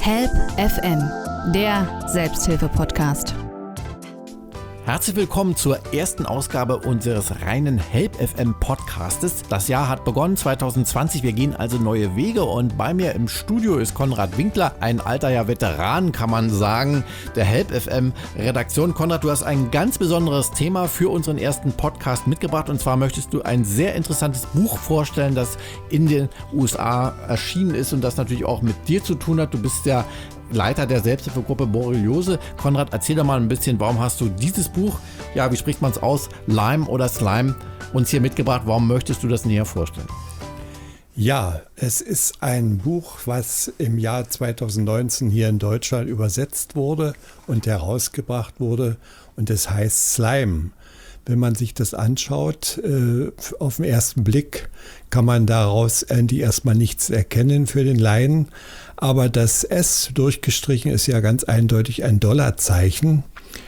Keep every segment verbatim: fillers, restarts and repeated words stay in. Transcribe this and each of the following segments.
Help F M, der Selbsthilfe-Podcast. Herzlich willkommen zur ersten Ausgabe unseres reinen Help F M Podcastes. Das Jahr hat begonnen, zwanzig zwanzig. Wir gehen also neue Wege und bei mir im Studio ist Konrad Winkler, ein alter ja Veteran, kann man sagen, der Help F M Redaktion. Konrad, du hast ein ganz besonderes Thema für unseren ersten Podcast mitgebracht und zwar möchtest du ein sehr interessantes Buch vorstellen, das in den U S A erschienen ist und das natürlich auch mit dir zu tun hat. Du bist ja Leiter der Selbsthilfegruppe Borreliose. Konrad, erzähl doch mal ein bisschen, warum hast du dieses Buch, ja, wie spricht man es aus, Lyme oder Slime, uns hier mitgebracht? Warum möchtest du das näher vorstellen? Ja, es ist ein Buch, was im Jahr zwanzig neunzehn hier in Deutschland übersetzt wurde und herausgebracht wurde und es heißt Slime. Wenn man sich das anschaut, äh, auf den ersten Blick kann man daraus eigentlich erstmal nichts erkennen für den Laien. Aber das S durchgestrichen ist ja ganz eindeutig ein Dollarzeichen.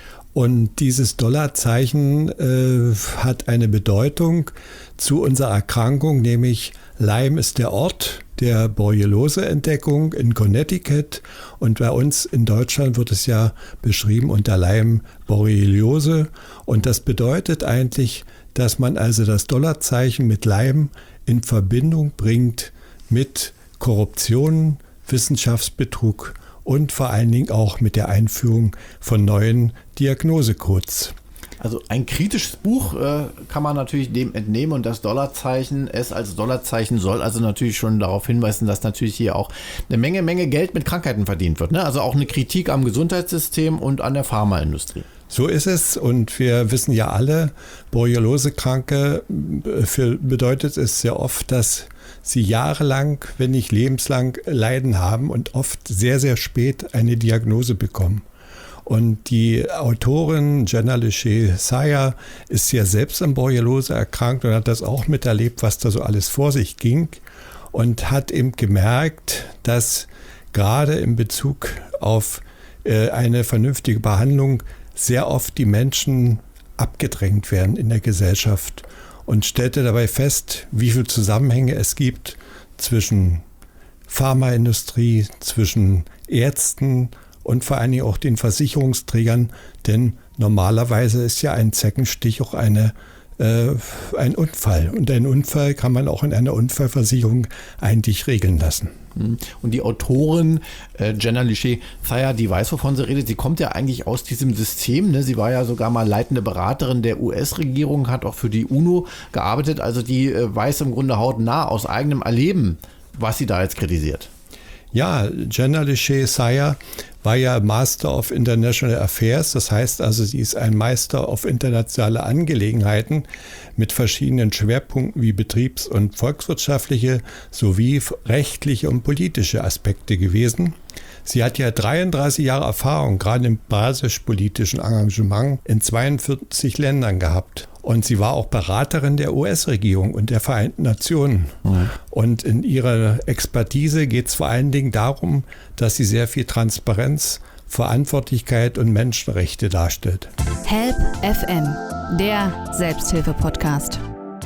Und dieses Dollarzeichen äh, hat eine Bedeutung zu unserer Erkrankung, nämlich Lyme ist der Ort der Borreliose-Entdeckung in Connecticut und bei uns in Deutschland wird es ja beschrieben unter Lyme Borreliose und das bedeutet eigentlich, dass man also das Dollarzeichen mit Lyme in Verbindung bringt mit Korruption, Wissenschaftsbetrug und vor allen Dingen auch mit der Einführung von neuen Diagnosecodes. Also ein kritisches Buch äh, kann man natürlich dem entnehmen und das Dollarzeichen, S als Dollarzeichen soll also natürlich schon darauf hinweisen, dass natürlich hier auch eine Menge, Menge Geld mit Krankheiten verdient wird. Ne? Also auch eine Kritik am Gesundheitssystem und an der Pharmaindustrie. So ist es und wir wissen ja alle, Borreliose-Kranke für, bedeutet es sehr oft, dass sie jahrelang, wenn nicht lebenslang Leiden haben und oft sehr, sehr spät eine Diagnose bekommen. Und die Autorin Jenna Lechet-Sayer ist ja selbst an Borreliose erkrankt und hat das auch miterlebt, was da so alles vor sich ging und hat eben gemerkt, dass gerade in Bezug auf äh, eine vernünftige Behandlung sehr oft die Menschen abgedrängt werden in der Gesellschaft und stellte dabei fest, wie viele Zusammenhänge es gibt zwischen Pharmaindustrie, zwischen Ärzten und vor allen Dingen auch den Versicherungsträgern, denn normalerweise ist ja ein Zeckenstich auch eine, äh, ein Unfall. Und einen Unfall kann man auch in einer Unfallversicherung eigentlich regeln lassen. Und die Autorin äh, Jenna Lechet-Sayer, die weiß, wovon sie redet. Sie kommt ja eigentlich aus diesem System. Ne? Sie war ja sogar mal leitende Beraterin der U S-Regierung, hat auch für die UNO gearbeitet. Also die äh, weiß im Grunde hautnah aus eigenem Erleben, was sie da jetzt kritisiert. Ja, Jenna Lechet-Sayer war ja Master of International Affairs, das heißt also, sie ist ein Meister auf internationale Angelegenheiten mit verschiedenen Schwerpunkten wie betriebs- und volkswirtschaftliche sowie rechtliche und politische Aspekte gewesen. Sie hat ja dreiunddreißig Jahre Erfahrung, gerade im basispolitischen Engagement in zweiundvierzig Ländern gehabt. Und sie war auch Beraterin der U S-Regierung und der Vereinten Nationen. Mhm. Und in ihrer Expertise geht es vor allen Dingen darum, dass sie sehr viel Transparenz, Verantwortlichkeit und Menschenrechte darstellt. Help F M, der Selbsthilfe-Podcast.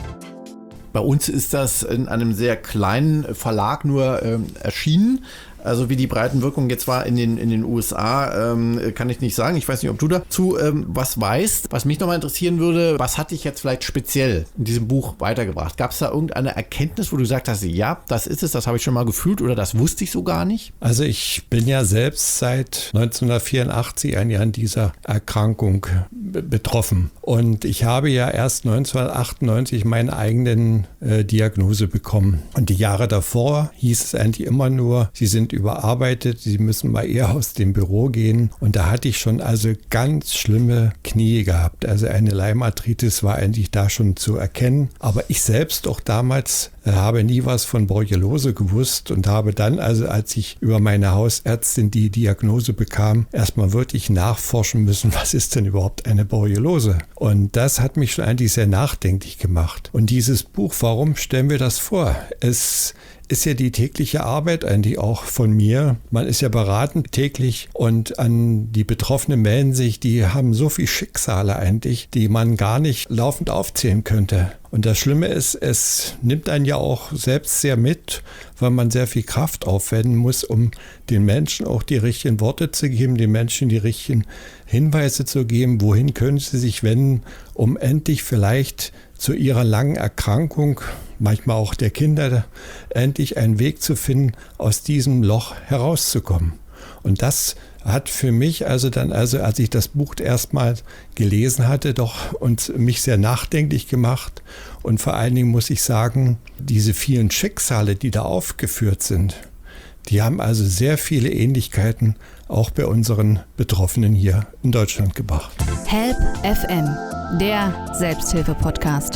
Bei uns ist das in einem sehr kleinen Verlag nur ähm, erschienen. Also wie die Breitenwirkung jetzt war in den, in den U S A, ähm, kann ich nicht sagen. Ich weiß nicht, ob du dazu ähm, was weißt. Was mich nochmal interessieren würde, was hat dich jetzt vielleicht speziell in diesem Buch weitergebracht? Gab es da irgendeine Erkenntnis, wo du gesagt hast, ja, das ist es, das habe ich schon mal gefühlt oder das wusste ich so gar nicht? Also ich bin ja selbst seit neunzehnhundertvierundachtzig ein Jahr an dieser Erkrankung b- betroffen. Und ich habe ja erst neunzehnhundertachtundneunzig meine eigene äh, Diagnose bekommen. Und die Jahre davor hieß es eigentlich immer nur, sie sind überarbeitet, sie müssen mal eher aus dem Büro gehen. Und da hatte ich schon also ganz schlimme Knie gehabt. Also eine Lyme-Arthritis war eigentlich da schon zu erkennen. Aber ich selbst auch damals äh, habe nie was von Borreliose gewusst und habe dann, also als ich über meine Hausärztin die Diagnose bekam, erstmal wirklich nachforschen müssen, was ist denn überhaupt eine Borreliose? Und das hat mich schon eigentlich sehr nachdenklich gemacht. Und dieses Buch, warum stellen wir das vor? Es ist ja die tägliche Arbeit eigentlich auch von mir. Man ist ja beratend täglich und an die Betroffenen melden sich, die haben so viele Schicksale eigentlich, die man gar nicht laufend aufzählen könnte. Und das Schlimme ist, es nimmt einen ja auch selbst sehr mit, weil man sehr viel Kraft aufwenden muss, um den Menschen auch die richtigen Worte zu geben, den Menschen die richtigen Hinweise zu geben, wohin können sie sich wenden, um endlich vielleicht zu ihrer langen Erkrankung, manchmal auch der Kinder, endlich einen Weg zu finden, aus diesem Loch herauszukommen. Und das hat für mich also dann, also als ich das Buch erstmal gelesen hatte, doch und mich sehr nachdenklich gemacht. Und vor allen Dingen muss ich sagen, diese vielen Schicksale, die da aufgeführt sind, die haben also sehr viele Ähnlichkeiten auch bei unseren Betroffenen hier in Deutschland gebracht. Help F M, der Selbsthilfe-Podcast.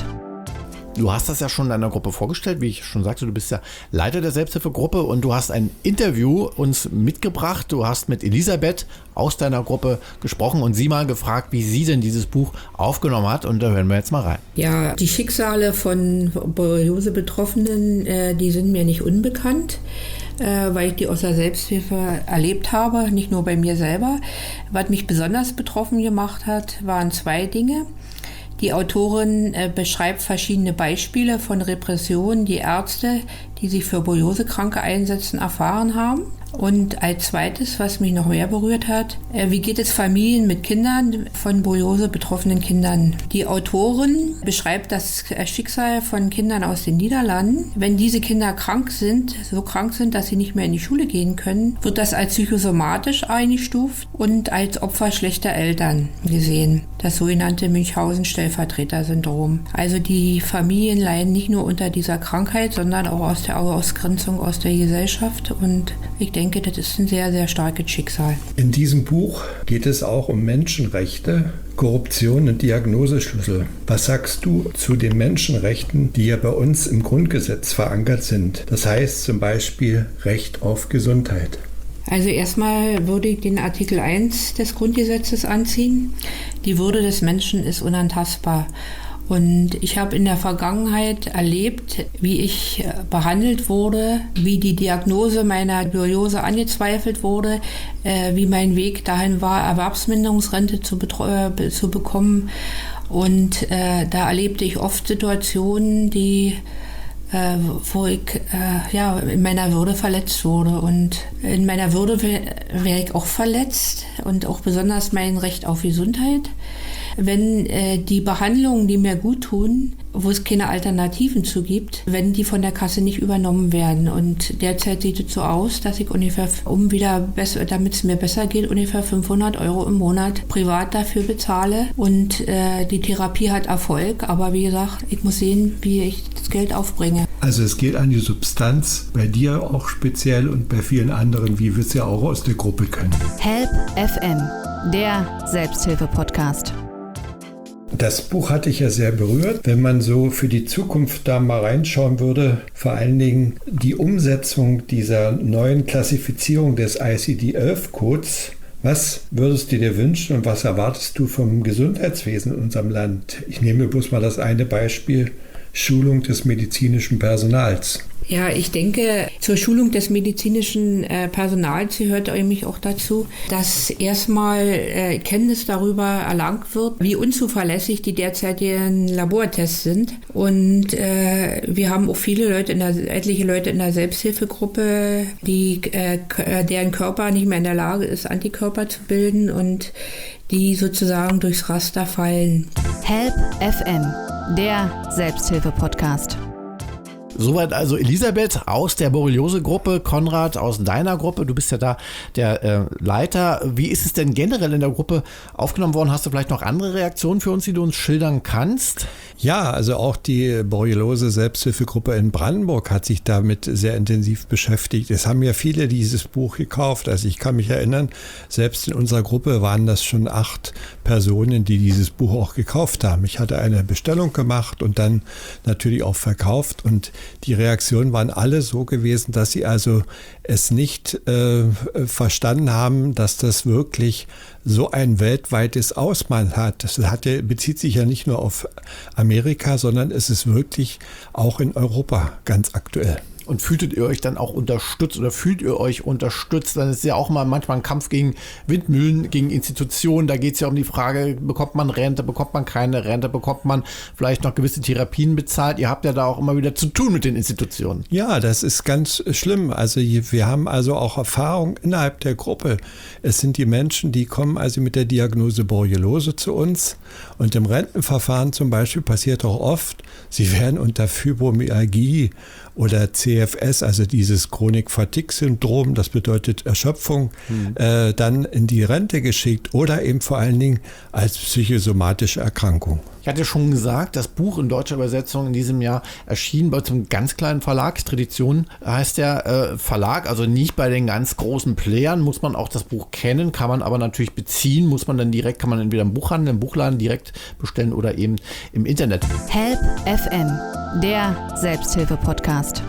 Du hast das ja schon in deiner Gruppe vorgestellt, wie ich schon sagte, du bist ja Leiter der Selbsthilfegruppe und du hast ein Interview uns mitgebracht. Du hast mit Elisabeth aus deiner Gruppe gesprochen und sie mal gefragt, wie sie denn dieses Buch aufgenommen hat, und da hören wir jetzt mal rein. Ja, die Schicksale von Borreliose-Betroffenen, äh, die sind mir nicht unbekannt, äh, weil ich die aus der Selbsthilfe erlebt habe, nicht nur bei mir selber. Was mich besonders betroffen gemacht hat, waren zwei Dinge. Die Autorin äh, beschreibt verschiedene Beispiele von Repressionen, die Ärzte, die sich für Borreliose-Kranke einsetzen, erfahren haben. Und als zweites, was mich noch mehr berührt hat, äh, wie geht es Familien mit Kindern von Borreliose betroffenen Kindern? Die Autorin beschreibt das Schicksal von Kindern aus den Niederlanden. Wenn diese Kinder krank sind, so krank sind, dass sie nicht mehr in die Schule gehen können, wird das als psychosomatisch eingestuft und als Opfer schlechter Eltern gesehen. Das sogenannte Münchhausen-Stellvertreter-Syndrom. Also die Familien leiden nicht nur unter dieser Krankheit, sondern auch aus der Ausgrenzung aus der Gesellschaft. Und ich denke, das ist ein sehr, sehr starkes Schicksal. In diesem Buch geht es auch um Menschenrechte, Korruption und Diagnoseschlüssel. Was sagst du zu den Menschenrechten, die ja bei uns im Grundgesetz verankert sind? Das heißt zum Beispiel Recht auf Gesundheit. Also erstmal würde ich den Artikel eins des Grundgesetzes anziehen. Die Würde des Menschen ist unantastbar. Und ich habe in der Vergangenheit erlebt, wie ich behandelt wurde, wie die Diagnose meiner Borreliose angezweifelt wurde, äh, wie mein Weg dahin war, Erwerbsminderungsrente zu, betreu- äh, zu bekommen. Und äh, da erlebte ich oft Situationen, die Äh, wo ich äh, ja, in meiner Würde verletzt wurde. Und in meiner Würde wäre wär ich auch verletzt und auch besonders mein Recht auf Gesundheit. Wenn äh, die Behandlungen, die mir gut tun, wo es keine Alternativen zu gibt, wenn die von der Kasse nicht übernommen werden. Und derzeit sieht es so aus, dass ich ungefähr, um wieder besser, damit es mir besser geht, ungefähr fünfhundert Euro im Monat privat dafür bezahle. Und äh, die Therapie hat Erfolg, aber wie gesagt, ich muss sehen, wie ich das Geld aufbringe. Also es geht an die Substanz, bei dir auch speziell und bei vielen anderen, wie wir es ja auch aus der Gruppe können. Help F M, der Selbsthilfe-Podcast. Das Buch hat dich ja sehr berührt. Wenn man so für die Zukunft da mal reinschauen würde, vor allen Dingen die Umsetzung dieser neuen Klassifizierung des I C D elf Codes, was würdest du dir wünschen und was erwartest du vom Gesundheitswesen in unserem Land? Ich nehme bloß mal das eine Beispiel, Schulung des medizinischen Personals. Ja, ich denke, zur Schulung des medizinischen äh, Personals gehört nämlich auch dazu, dass erstmal äh, Kenntnis darüber erlangt wird, wie unzuverlässig die derzeitigen Labortests sind. Und äh, wir haben auch viele Leute, in der, etliche Leute in der Selbsthilfegruppe, die, äh, deren Körper nicht mehr in der Lage ist, Antikörper zu bilden und die sozusagen durchs Raster fallen. Help F M, der Selbsthilfe-Podcast. Soweit also Elisabeth aus der Borreliose-Gruppe, Konrad aus deiner Gruppe. Du bist ja da der äh, Leiter. Wie ist es denn generell in der Gruppe aufgenommen worden? Hast du vielleicht noch andere Reaktionen für uns, die du uns schildern kannst? Ja, also auch die Borreliose-Selbsthilfegruppe in Brandenburg hat sich damit sehr intensiv beschäftigt. Es haben ja viele dieses Buch gekauft. Also ich kann mich erinnern, selbst in unserer Gruppe waren das schon acht Personen, die dieses Buch auch gekauft haben. Ich hatte eine Bestellung gemacht und dann natürlich auch verkauft, und die Reaktionen waren alle so gewesen, dass sie also es nicht äh, verstanden haben, dass das wirklich so ein weltweites Ausmaß hat. Das hat ja, bezieht sich ja nicht nur auf Amerika, sondern es ist wirklich auch in Europa ganz aktuell. Und fühltet ihr euch dann auch unterstützt oder fühlt ihr euch unterstützt? Dann ist ja auch mal manchmal ein Kampf gegen Windmühlen, gegen Institutionen. Da geht es ja um die Frage, bekommt man Rente, bekommt man keine Rente, bekommt man vielleicht noch gewisse Therapien bezahlt? Ihr habt ja da auch immer wieder zu tun mit den Institutionen. Ja, das ist ganz schlimm. Also wir haben also auch Erfahrung innerhalb der Gruppe. Es sind die Menschen, die kommen also mit der Diagnose Borreliose zu uns. Und im Rentenverfahren zum Beispiel passiert auch oft, sie werden unter Fibromyalgie oder C F S, also dieses Chronik-Fatigue-Syndrom, das bedeutet Erschöpfung, mhm. äh, dann in die Rente geschickt oder eben vor allen Dingen als psychosomatische Erkrankung. Ich hatte schon gesagt, das Buch in deutscher Übersetzung in diesem Jahr erschien bei einem ganz kleinen Verlag. Tradition heißt der äh, Verlag, also nicht bei den ganz großen Playern, muss man auch das Buch kennen, kann man aber natürlich beziehen, muss man dann direkt, kann man entweder im Buchhandel, im Buchladen direkt bestellen oder eben im Internet. Help F M, der Selbsthilfe-Podcast.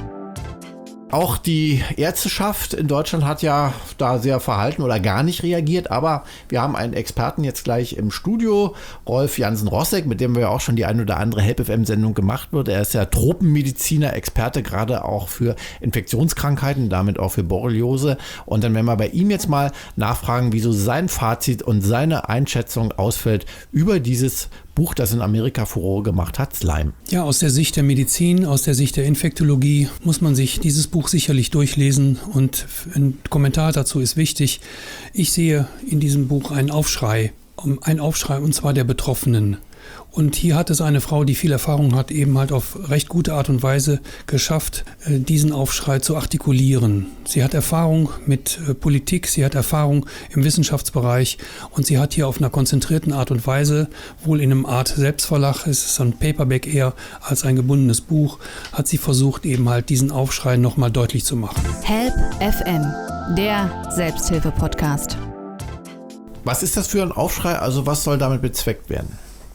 Auch die Ärzteschaft in Deutschland hat ja da sehr verhalten oder gar nicht reagiert, aber wir haben einen Experten jetzt gleich im Studio, Rolf Jansen-Rossek, mit dem wir auch schon die ein oder andere Help F M-Sendung gemacht wird. Er ist ja Tropenmediziner, Experte gerade auch für Infektionskrankheiten, damit auch für Borreliose. Und dann werden wir bei ihm jetzt mal nachfragen, wieso sein Fazit und seine Einschätzung ausfällt über dieses Buch, das in Amerika Furore gemacht hat, Slime. Ja, aus der Sicht der Medizin, aus der Sicht der Infektologie muss man sich dieses Buch sicherlich durchlesen und ein Kommentar dazu ist wichtig. Ich sehe in diesem Buch einen Aufschrei, einen Aufschrei und zwar der Betroffenen. Und hier hat es eine Frau, die viel Erfahrung hat, eben halt auf recht gute Art und Weise geschafft, diesen Aufschrei zu artikulieren. Sie hat Erfahrung mit Politik, sie hat Erfahrung im Wissenschaftsbereich und sie hat hier auf einer konzentrierten Art und Weise, wohl in einem Art Selbstverlag, es ist ein Paperback eher als ein gebundenes Buch, hat sie versucht, eben halt diesen Aufschrei nochmal deutlich zu machen. Help F M, der Selbsthilfe-Podcast. Was ist das für ein Aufschrei? Also was soll damit bezweckt werden?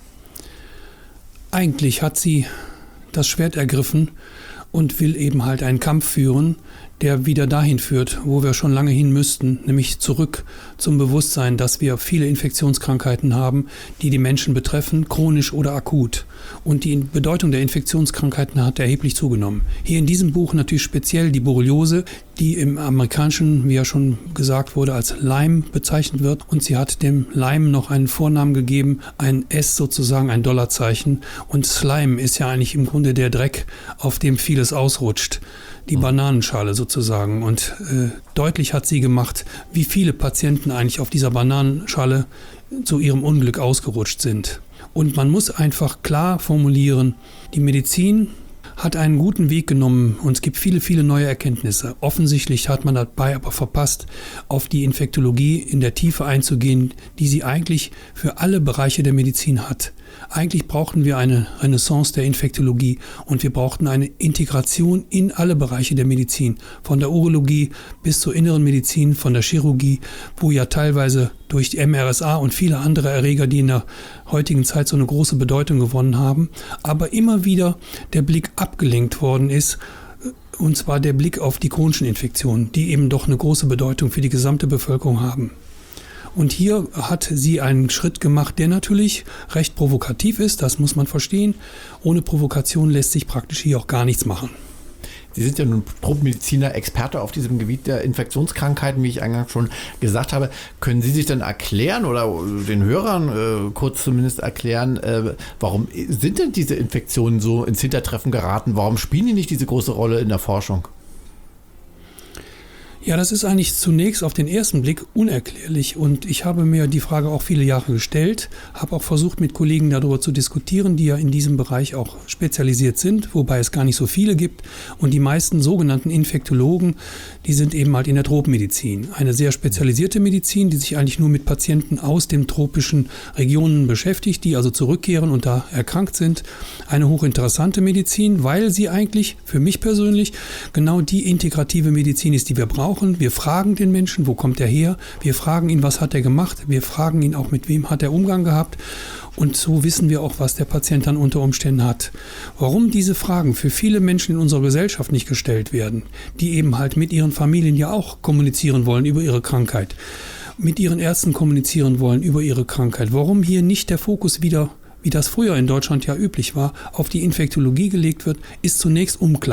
Eigentlich hat sie das Schwert ergriffen und will eben halt einen Kampf führen, der wieder dahin führt, wo wir schon lange hin müssten, nämlich zurück zum Bewusstsein, dass wir viele Infektionskrankheiten haben, die die Menschen betreffen, chronisch oder akut. Und die Bedeutung der Infektionskrankheiten hat erheblich zugenommen. Hier in diesem Buch natürlich speziell die Borreliose, die im Amerikanischen, wie ja schon gesagt wurde, als Lyme bezeichnet wird. Und sie hat dem Lyme noch einen Vornamen gegeben, ein S sozusagen, ein Dollarzeichen. Und Slime ist ja eigentlich im Grunde der Dreck, auf dem vieles ausrutscht. Die Bananenschale sozusagen. Und äh, deutlich hat sie gemacht, wie viele Patienten eigentlich auf dieser Bananenschale zu ihrem Unglück ausgerutscht sind. Und man muss einfach klar formulieren, die Medizin hat einen guten Weg genommen und es gibt viele, viele neue Erkenntnisse. Offensichtlich hat man dabei aber verpasst, auf die Infektologie in der Tiefe einzugehen, die sie eigentlich für alle Bereiche der Medizin hat. Eigentlich brauchten wir eine Renaissance der Infektologie und wir brauchten eine Integration in alle Bereiche der Medizin, von der Urologie bis zur inneren Medizin, von der Chirurgie, wo ja teilweise durch die M R S A und viele andere Erreger, die in der heutigen Zeit so eine große Bedeutung gewonnen haben, aber immer wieder der Blick abgelenkt worden ist, und zwar der Blick auf die chronischen Infektionen, die eben doch eine große Bedeutung für die gesamte Bevölkerung haben. Und hier hat sie einen Schritt gemacht, der natürlich recht provokativ ist, das muss man verstehen. Ohne Provokation lässt sich praktisch hier auch gar nichts machen. Sie sind ja nun Tropenmediziner, Experte auf diesem Gebiet der Infektionskrankheiten, wie ich eingangs schon gesagt habe. Können Sie sich denn erklären oder den Hörern äh, kurz zumindest erklären, äh, warum sind denn diese Infektionen so ins Hintertreffen geraten? Warum spielen die nicht diese große Rolle in der Forschung? Ja, das ist eigentlich zunächst auf den ersten Blick unerklärlich und ich habe mir die Frage auch viele Jahre gestellt, habe auch versucht mit Kollegen darüber zu diskutieren, die ja in diesem Bereich auch spezialisiert sind, wobei es gar nicht so viele gibt und die meisten sogenannten Infektologen, die sind eben halt in der Tropenmedizin, eine sehr spezialisierte Medizin, die sich eigentlich nur mit Patienten aus den tropischen Regionen beschäftigt, die also zurückkehren und da erkrankt sind. Eine hochinteressante Medizin, weil sie eigentlich für mich persönlich genau die integrative Medizin ist, die wir brauchen. Wir fragen den Menschen, wo kommt er her? Wir fragen ihn, was hat er gemacht? Wir fragen ihn auch, mit wem hat er Umgang gehabt? Und so wissen wir auch, was der Patient dann unter Umständen hat. Warum diese Fragen für viele Menschen in unserer Gesellschaft nicht gestellt werden, die eben halt mit ihren Familien ja auch kommunizieren wollen über ihre Krankheit, mit ihren Ärzten kommunizieren wollen über ihre Krankheit. Warum hier nicht der Fokus wieder, wie das früher in Deutschland ja üblich war, auf die Infektologie gelegt wird, ist zunächst unklar.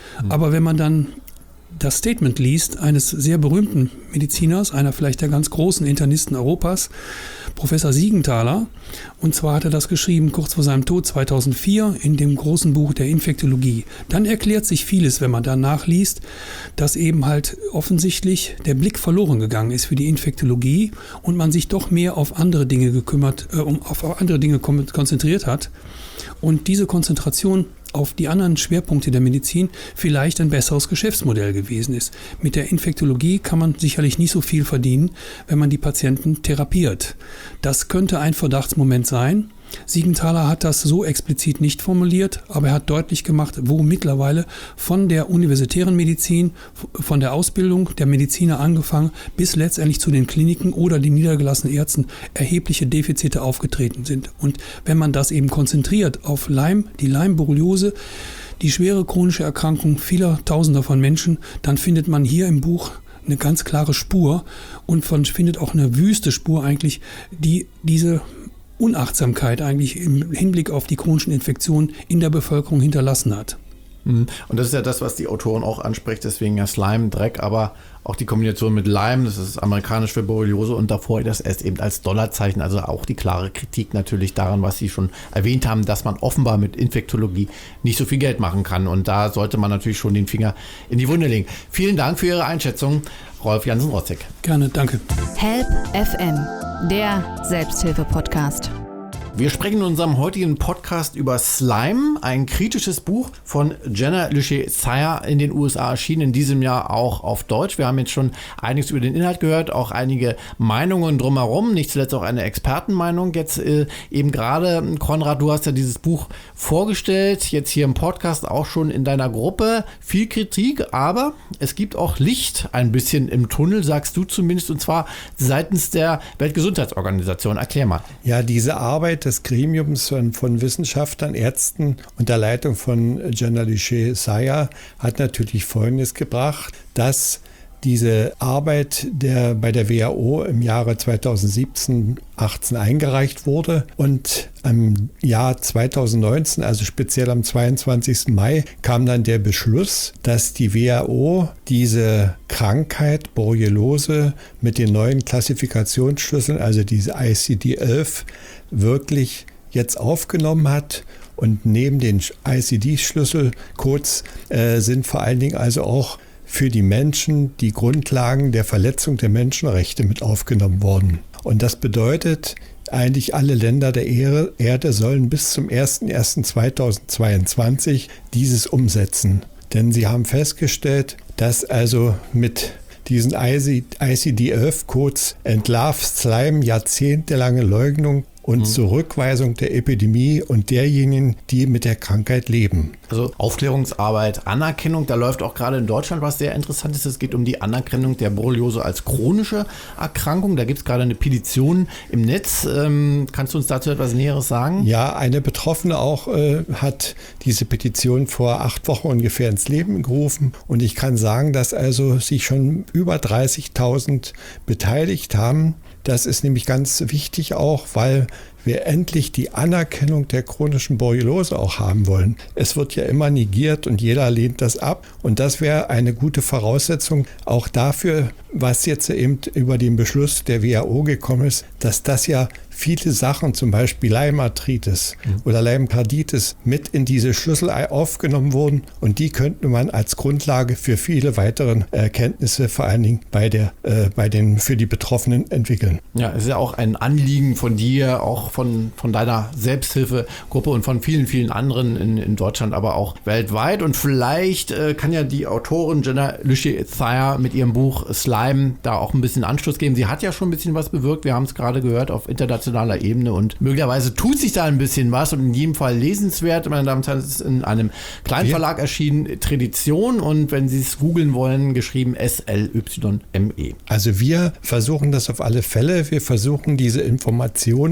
Mhm. Aber wenn man dann das Statement liest eines sehr berühmten Mediziners, einer vielleicht der ganz großen Internisten Europas, Professor Siegenthaler. Und zwar hat er das geschrieben kurz vor seinem Tod zweitausendvier in dem großen Buch der Infektologie. Dann erklärt sich vieles, wenn man da nachliest, dass eben halt offensichtlich der Blick verloren gegangen ist für die Infektologie und man sich doch mehr auf andere Dinge gekümmert, äh, um auf andere Dinge konzentriert hat. Und diese Konzentration auf die anderen Schwerpunkte der Medizin vielleicht ein besseres Geschäftsmodell gewesen ist. Mit der Infektologie kann man sicherlich nicht so viel verdienen, wenn man die Patienten therapiert. Das könnte ein Verdachtsmoment sein. Siegenthaler hat das so explizit nicht formuliert, aber er hat deutlich gemacht, wo mittlerweile von der universitären Medizin, von der Ausbildung der Mediziner angefangen, bis letztendlich zu den Kliniken oder den niedergelassenen Ärzten erhebliche Defizite aufgetreten sind. Und wenn man das eben konzentriert auf Lyme, die Lyme-Borreliose, die schwere chronische Erkrankung vieler Tausender von Menschen, dann findet man hier im Buch eine ganz klare Spur und man findet auch eine wüste Spur eigentlich, die diese Unachtsamkeit eigentlich im Hinblick auf die chronischen Infektionen in der Bevölkerung hinterlassen hat. Und das ist ja das, was die Autoren auch anspricht, deswegen ja Slime, Dreck, aber auch die Kombination mit Lyme, das ist amerikanisch für Borreliose und davor das erst eben als Dollarzeichen, also auch die klare Kritik natürlich daran, was Sie schon erwähnt haben, dass man offenbar mit Infektologie nicht so viel Geld machen kann und da sollte man natürlich schon den Finger in die Wunde legen. Vielen Dank für Ihre Einschätzung, Rolf Jansen-Rotzek. Gerne, danke. Help F M, der Selbsthilfe-Podcast. Wir sprechen in unserem heutigen Podcast über Slime, ein kritisches Buch von Jenna Luschet-Zayer, in den U S A erschienen, in diesem Jahr auch auf Deutsch. Wir haben jetzt schon einiges über den Inhalt gehört, auch einige Meinungen drumherum, nicht zuletzt auch eine Expertenmeinung. Jetzt äh, eben gerade, Konrad, du hast ja dieses Buch vorgestellt, jetzt hier im Podcast auch schon in deiner Gruppe. Viel Kritik, aber es gibt auch Licht ein bisschen im Tunnel, sagst du zumindest, und zwar seitens der Weltgesundheitsorganisation. Erklär mal. Ja, diese Arbeit des Gremiums von, von Wissenschaftlern, Ärzten unter Leitung von Jenna Luschet-Zayer hat natürlich Folgendes gebracht, dass diese Arbeit der, bei der W H O im Jahre zweitausendsiebzehn achtzehn eingereicht wurde und im Jahr zweitausendneunzehn, also speziell am zweiundzwanzigsten Mai, kam dann der Beschluss, dass die W H O diese Krankheit, Borreliose, mit den neuen Klassifikationsschlüsseln, also diese I C D elf, wirklich jetzt aufgenommen hat. Und neben den I C D-Schlüsselcodes äh, sind vor allen Dingen also auch für die Menschen die Grundlagen der Verletzung der Menschenrechte mit aufgenommen worden. Und das bedeutet, eigentlich alle Länder der Erde sollen bis zum ersten ersten zweitausendzweiundzwanzig dieses umsetzen. Denn sie haben festgestellt, dass also mit diesen I C D elf Codes entlarvt Slime jahrzehntelange Leugnung und mhm. Zurückweisung der Epidemie und derjenigen, die mit der Krankheit leben. Also Aufklärungsarbeit, Anerkennung, da läuft auch gerade in Deutschland was sehr Interessantes. Es geht um die Anerkennung der Borreliose als chronische Erkrankung. Da gibt es gerade eine Petition im Netz. Ähm, kannst du uns dazu etwas Näheres sagen? Ja, eine Betroffene auch äh, hat diese Petition vor acht Wochen ungefähr ins Leben gerufen. Und ich kann sagen, dass also sich schon über dreißigtausend beteiligt haben. Das ist nämlich ganz wichtig auch, weil wir endlich die Anerkennung der chronischen Borreliose auch haben wollen. Es wird ja immer negiert und jeder lehnt das ab. Und das wäre eine gute Voraussetzung auch dafür, was jetzt eben über den Beschluss der W H O gekommen ist, dass das ja viele Sachen, zum Beispiel Lyme-Arthritis mhm. oder Lyme-Carditis, mit in diese Schlüssel aufgenommen wurden. Und die könnte man als Grundlage für viele weitere Erkenntnisse, vor allen Dingen bei der, äh, bei den, für die Betroffenen entwickeln. Ja, es ist ja auch ein Anliegen von dir, auch von, von deiner Selbsthilfegruppe und von vielen, vielen anderen in, in Deutschland, aber auch weltweit. Und vielleicht äh, kann ja die Autorin Jenna Luschet-Zayer mit ihrem Buch Slime da auch ein bisschen Anstoß geben. Sie hat ja schon ein bisschen was bewirkt. Wir haben es gerade gehört auf internationaler Ebene und möglicherweise tut sich da ein bisschen was und in jedem Fall lesenswert. Meine Damen und Herren, es ist in einem Kleinverlag erschienen, Tradition, und wenn Sie es googeln wollen, geschrieben S L Y M E. Also wir versuchen das auf alle Fälle. Wir versuchen diese Informationen der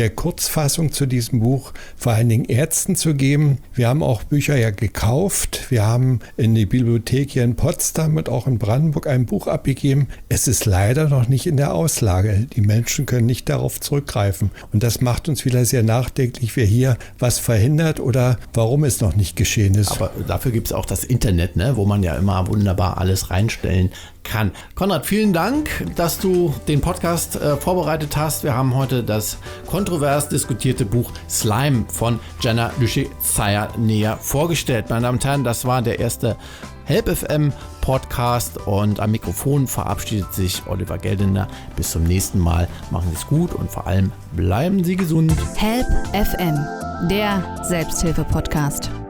der Kurzfassung zu diesem Buch vor allen Dingen Ärzten zu geben. Wir haben auch Bücher ja gekauft. Wir haben in die Bibliothek hier in Potsdam und auch in Brandenburg ein Buch abgegeben. Es ist leider noch nicht in der Auslage. Die Menschen können nicht darauf zurückgreifen. Und das macht uns wieder sehr nachdenklich, wer hier was verhindert oder warum es noch nicht geschehen ist. Aber dafür gibt es auch das Internet, ne, wo man ja immer wunderbar alles reinstellen kann. Konrad, vielen Dank, dass du den Podcast äh, vorbereitet hast. Wir haben heute das kontrovers diskutierte Buch Slime von Jenna Luschezaya näher vorgestellt. Meine Damen und Herren, das war der erste Help F M Podcast und am Mikrofon verabschiedet sich Oliver Geldener. Bis zum nächsten Mal. Machen Sie es gut und vor allem bleiben Sie gesund. Help F M, der Selbsthilfe-Podcast.